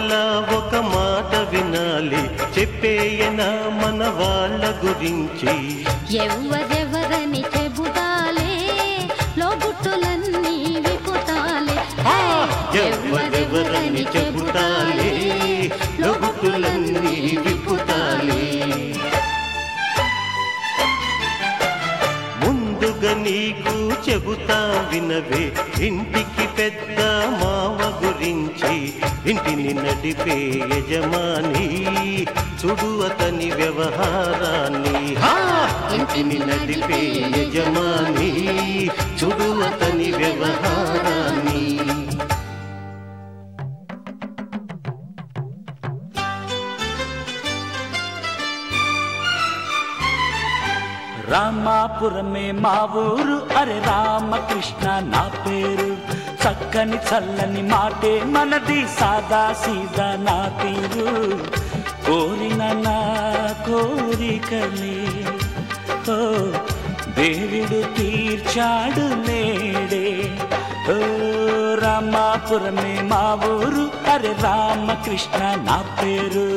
లోపల ఒక మాట వినాలి, చెప్పేయనా మన వాళ్ళ గురించి. ఎవరెవరని చెబుతాలే, లోగుట్టులన్నీ విపుతాలే. ఎవరెవరని చెబుతాలే, లోగుట్టులన్నీ విపుతాలే. ముందుగా నీకు చెబుతా వినవే, ఇంటికి పెద్ద మావ గురించి. ఇంటిని నడిపే యజమాని, చూడు అతని వ్యవహారాన్ని. ఇంటిని నడిపే యజమాని, చూడు అతని వ్యవహారాన్ని. రామాపురమే మా ఊరు, అరే రామకృష్ణ నా పేరు. చక్కని చల్లని మాటే మనది, సాదా సీదా నా తీరు. కోరిన నా కోరికలే ఓ దేవుడు తీర్చాడు నేడే. ఓ రామాపురమే మా ఊరు, అరే రామకృష్ణ నా పేరు.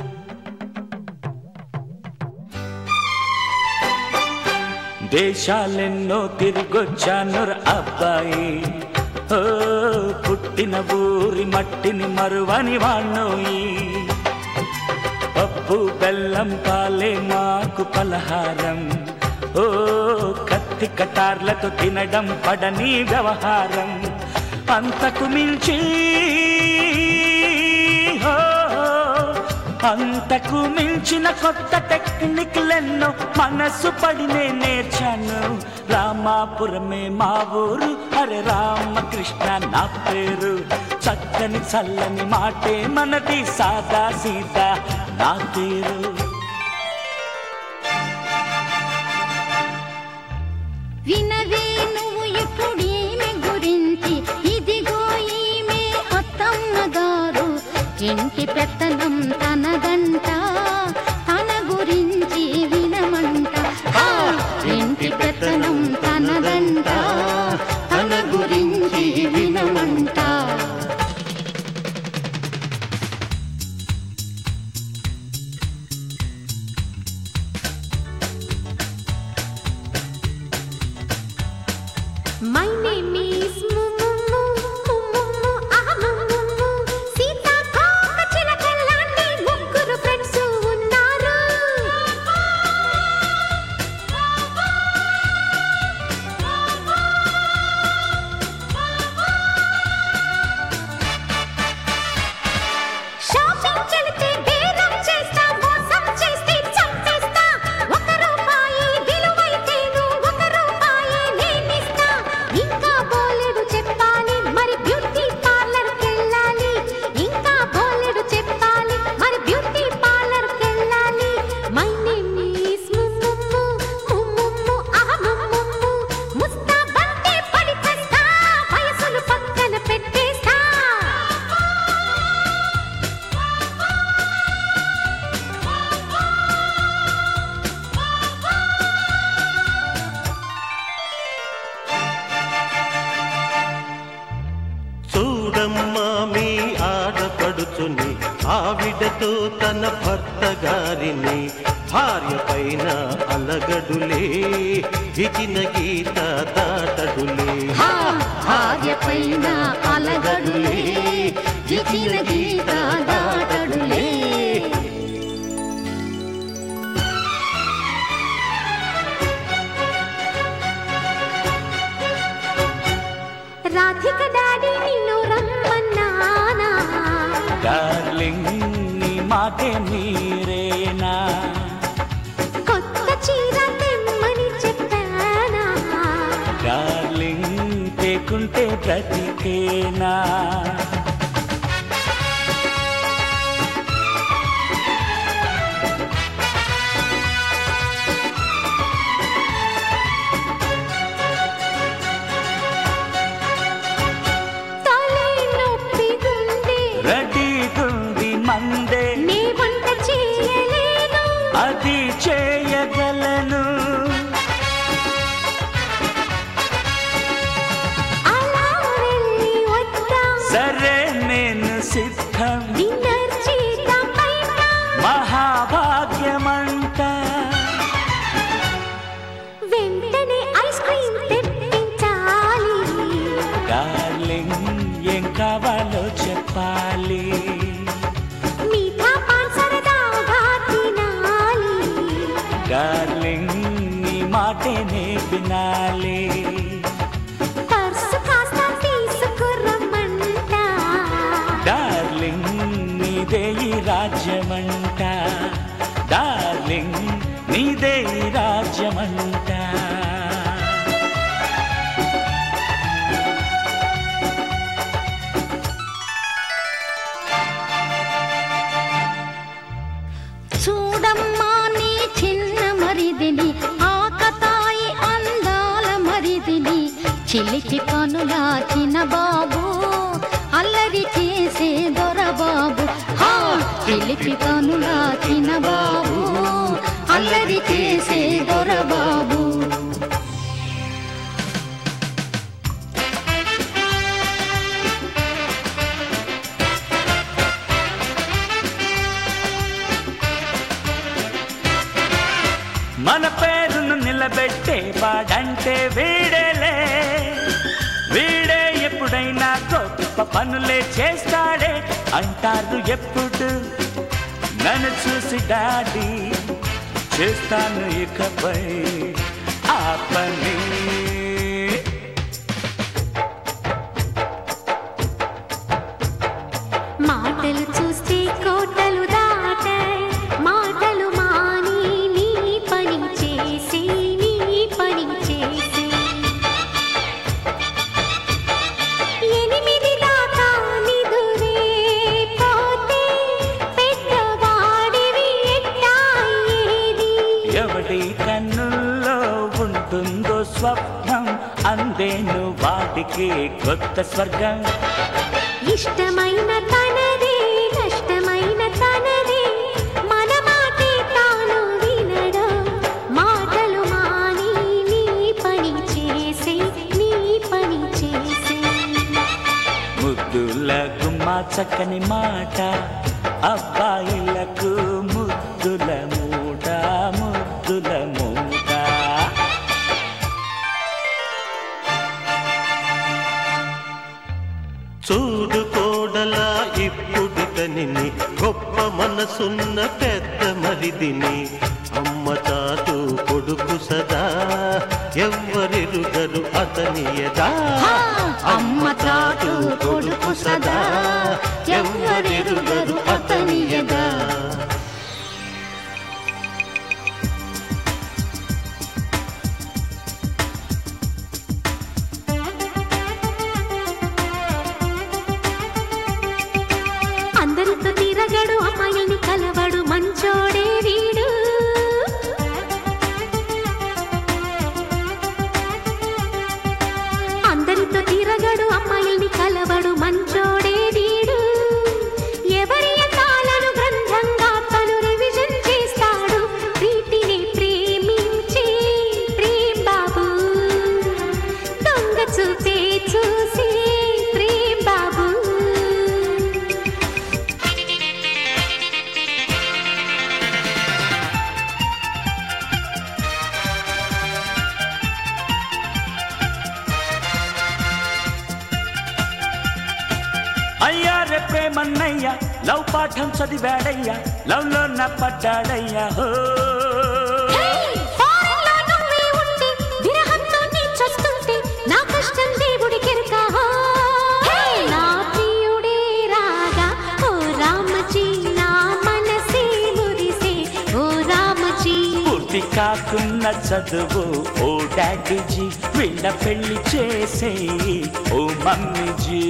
దేశాలెన్నో తిరిగొచ్చాను అబ్బాయి, ఓ పుట్టిన ఊరి మట్టిని మరువని వాణ్ణోయి. పప్పు బెల్లం పాలే మాకు పలహారం, ఓ కత్తి కటార్లతో తినడం పడని వ్యవహారం. అంతకు మించి అంతకు మించిన కొత్త టెక్నిక్లెన్నో మనసు పడినే నేర్చాను. రామాపురమే మా ఊరు, అరే రామకృష్ణ నా పేరు. చక్కని చల్లని మాటే మనది, సాదా సీదా నా తీరు. వినవే నువ్వు ఇప్పుడేమి గురించి, ఇదిగో ఈమె అత్తమ్మ గారు. ఇంటి పెత్తనం తనదంట, తన గురించి వినమంట. ఇంటి పెత్తనం తనదంట, తన గురించి వినమంట. My name is Mumu, Mumu, Mumu. Sita Koka Chilakallani mugguru friends unnaru. Shopping kelite beram chesta, mosam cheste champesta. Oka roopayi viluvaitenu oka roopayi nenista. Inka boledu cheppali mari beauty parlor కెళ్ళాలి. ఇంకా boledu cheppali mari beauty parlor కెళ్ళాలి. My name is Mumu, Mumu, Mumu. ముస్తాబంటే పడి చేస్తా, వయసులు పక్కన పెట్టేస్తా. చూడమ్మా మీ ఆడపడుచుని, ఆవిడతో తన భర్త గారిని. భార్య పైన అలగడులే, ఇచ్చిన గీత దాటడులే. భార్య పైన అలగడులే, ఇచ్చిన గీత దాటడులే. రాధిక డాడీ నిన్ను రమ్మన్నానా, డార్లింగ్ నీ మాటే మీరేనా. కొత్త చీర తెమ్మని చెప్పానా, డార్లింగ్ తేకుంటే బ్రతికేనా. తలే నొప్పిగుంది, రెడీగుంది మందే, నీ వంట చేయలేను. అది చేయగలను. అలా వెళ్ళి వద్దాం, కావాలో చెప్పాలి. మీఠా పాన్ సరదాగా తినాలి. డార్లింగ్ నీ మాటనే వినాలి. పర్సు కాస్త తీసుకురమ్మంట. డార్లింగ్ నీదే ఈ రాజ్యమంట. డార్లింగ్ నీదే ఈ రాజ్యమంట. చూడమ్మా నీ చిన్న మరిదిని, ఆకతాయి అందాల మరిదిని, చిలికి కనుల చిన్న బాబు, అల్లరి చేసే దొరబాబు. చిలిపి కనుల చిన్న బాబు, అల్లరి చేసే దొరబాబు. మన పేరును నిలబెట్టే వాడంటే వీడేలే. వీడే ఎప్పుడైనా గొప్ప పనులే చేస్తాడే అంటారు ఎప్పుడు నన్ను చూసి డాడీ. చేస్తాను ఇకపై ఆ పని. మాటలు చూస్తే కోటలు దాటాయి, మాటలు మాని నీ పని చేసి, నీ పని చేసి. 8 దాకా నిదురే పోతే పెద్దవాడివి ఎట్టాయేది. ఎవడి కన్నుల్లో ఉంటుందో స్వప్నం, అందేను వాటికి కొత్త స్వర్గం. ఇష్టమైన తనదే, నష్టమైన తనదే, మన మాటే తాను వినడం. మాటలు మాని నీ పని చేసి, నీ పని చేసి. ముద్దుల గుమ్మ చక్కని మాట, అబ్బాయిలకు ముద్దుల మూట, ముద్దుల మూట. చూడు కోడలా ఇప్పుడితనిని, గొప్ప మనసున్న పెద్ద మరిదిని. అమ్మ తాతు కొడుకు సదా, ఎవ్వరెరుగరు అతని యదా. అమ్మ తాటు కొడుకు సదా, ఎవ్వరెరుగరు అతని యదా. అందరితో తిరగడు, అమ్మాయిని కలవడు, మంచోడే వీడు. అందరితో తిరగడు, అమ్మాయిని కలవడు, మంచోడే వీడు. ఎవరి అందాలను గ్రంథంగా తను రివిజన్ చేస్తాడు. ప్రీతిని ప్రేమించే ప్రేమ్ బాబు, దొంగ చూపే చూసి ప్రేమ్ బాబు. అయ్యా రే ప్రేమన్నయ్యా, లవ్ పాఠం చదివాడయ్యా, లవ్ లో నా పడ్డాడయ్యా. హో ఫారెన్లో నువ్వే ఉంటే, విరహంతో నీ చస్తుంటే, నా కష్టం దేవుడికెరక. నా ప్రియుడే రాగా, ఓ రామజీ, నా మనసే మురిసే, ఓ రామజీ. పూర్తి కాకున్న చదువు ఓ డాడీజీ, వీళ్ళ పెళ్లి చేసే ఓ మమ్మీజీ.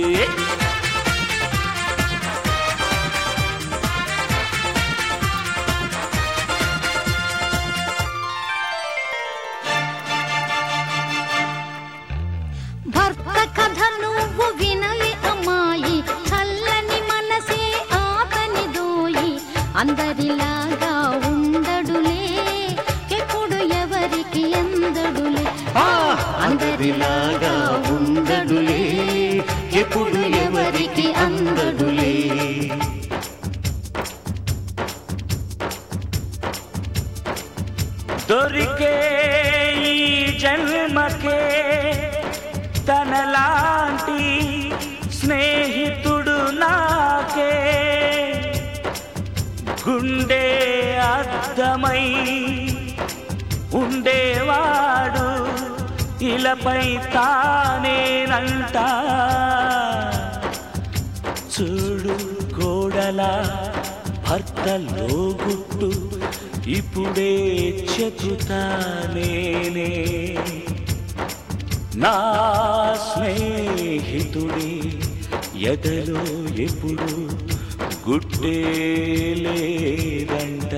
భర్త కథ నువ్వు వినలే అమ్మాయి, చల్లని మనసే ఆతని దోయి. అందరిలాగా ఉండడులే, ఎప్పుడు ఎవరికి అందడులే. అందరిలాగా ఉండడులే, ఎప్పుడు ఎవరికి అందడులే. దొరికే ఈ జన్మకే తనలాంటి స్నేహితుడు నాకే గుండె అద్దమై ఉండేవాడు ఇలపై తానేనంట చూడు కోడలా భర్తలో గుట్టు ఇప్పుడే చెబుతానేనే నా స్నేహితుడి ఎదలో ఎప్పుడు గుడ్డే లేదంట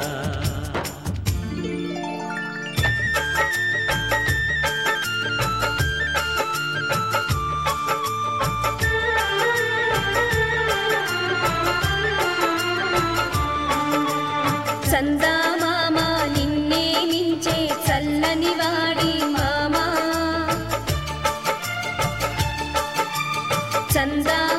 చందమామ నిన్నే మించే చల్లని వాడి మామా చందా